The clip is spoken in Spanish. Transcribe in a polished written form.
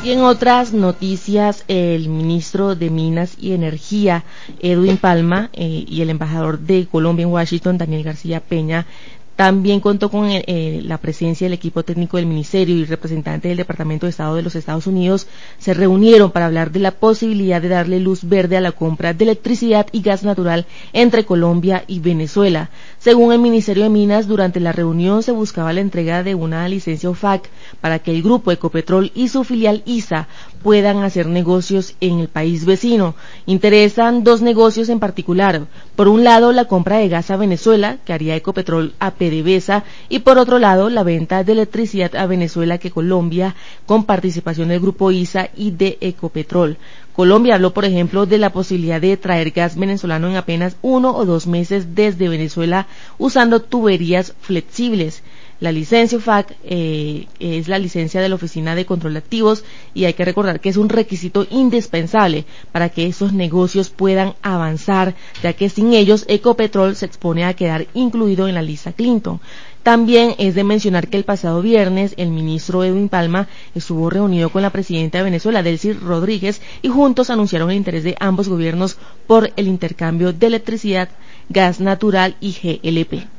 Y en otras noticias, el ministro de Minas y Energía, Edwin Palma, y el embajador de Colombia en Washington, Daniel García Peña, también contó con la presencia del equipo técnico del ministerio y representantes del Departamento de Estado de los Estados Unidos. Se reunieron para hablar de la posibilidad de darle luz verde a la compra de electricidad y gas natural entre Colombia y Venezuela. Según el Ministerio de Minas, durante la reunión se buscaba la entrega de una licencia OFAC para que el grupo Ecopetrol y su filial ISA puedan hacer negocios en el país vecino. Interesan dos negocios en particular. Por un lado, la compra de gas a Venezuela, que haría Ecopetrol a PDVSA, y por otro lado, la venta de electricidad a Venezuela que Colombia, con participación del grupo ISA y de Ecopetrol. Colombia habló, por ejemplo, de la posibilidad de traer gas venezolano en apenas 1 o 2 meses desde Venezuela usando tuberías flexibles. La licencia OFAC es la licencia de la Oficina de Control de Activos y hay que recordar que es un requisito indispensable para que esos negocios puedan avanzar, ya que sin ellos Ecopetrol se expone a quedar incluido en la lista Clinton. También es de mencionar que el pasado viernes el ministro Edwin Palma estuvo reunido con la presidenta de Venezuela, Delcy Rodríguez, y juntos anunciaron el interés de ambos gobiernos por el intercambio de electricidad, gas natural y GLP.